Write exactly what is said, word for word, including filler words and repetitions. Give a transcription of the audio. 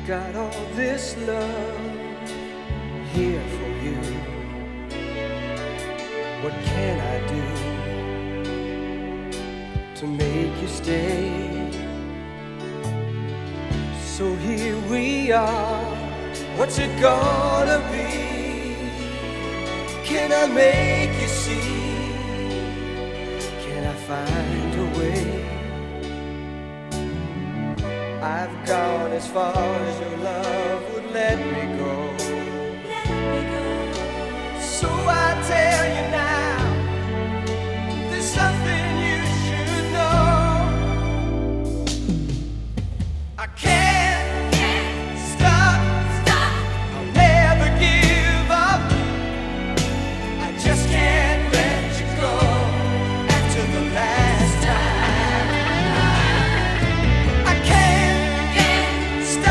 got all this love here for you. What can I do to make you stay? So here we are, what's it gonna be? Can I make you see? Can I find a way? I've gone as far as your love would let me go. Let me go. So I tell you now, there's something you should know. I can't